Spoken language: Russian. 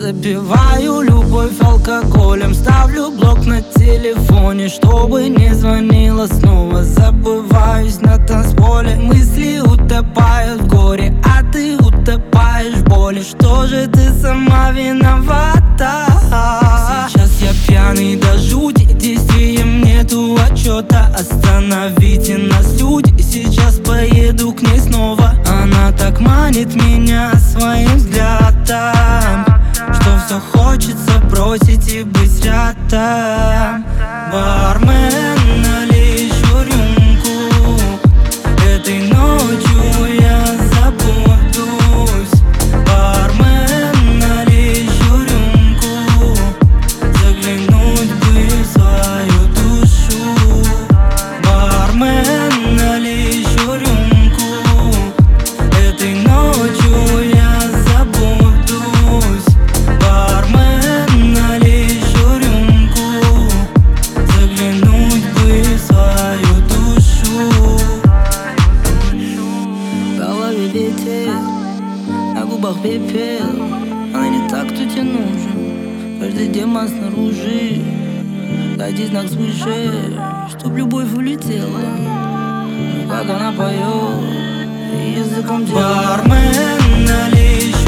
Запиваю любовь алкоголем, ставлю блок на телефоне, чтобы не звонила снова. Забываюсь на танцполе, мысли утопают в горе, а ты утопаешь в боли. Что же ты сама виновата? Сейчас я пьяный до жути, действиям нету отчета. Остановите нас, люди, сейчас поеду к ней снова. Она так манит меня своим взглядом, что все хочется бросить и быть рядом. Бармен, налей еще рюмку, этой ночью я забудусь. Бармен, налей еще рюмку, заглянуть бы в свою душу. Бармен, налей еще рюмку, этой ночью я забудусь. Бармен, налей еще рюмку, заглянуть бы в свою душу. В голове ветер, на губах пепел, она не так, кто тебе нужен. Каждый демон снаружи, дайте знак свыше, чтоб любовь улетела. Ну как она поет языком тела. Бармен, налей